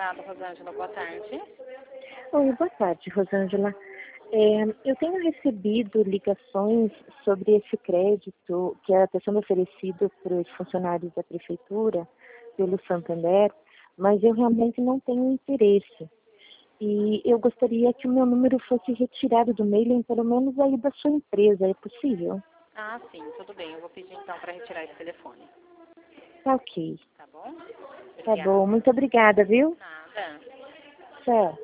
Conrado, Rosângela, boa tarde. Oi, boa tarde, Rosângela. Eu tenho recebido ligações sobre esse crédito que está sendo oferecido para os funcionários da prefeitura, pelo Santander, mas eu realmente não tenho interesse. E eu gostaria que o meu número fosse retirado do mailing, pelo menos aí da sua empresa. É possível? Ah, sim, tudo bem. Eu vou pedir então para retirar esse telefone. Tá ok. Tá bom? Tá Obrigada. bom. Muito obrigada, viu? Nada. Tchau.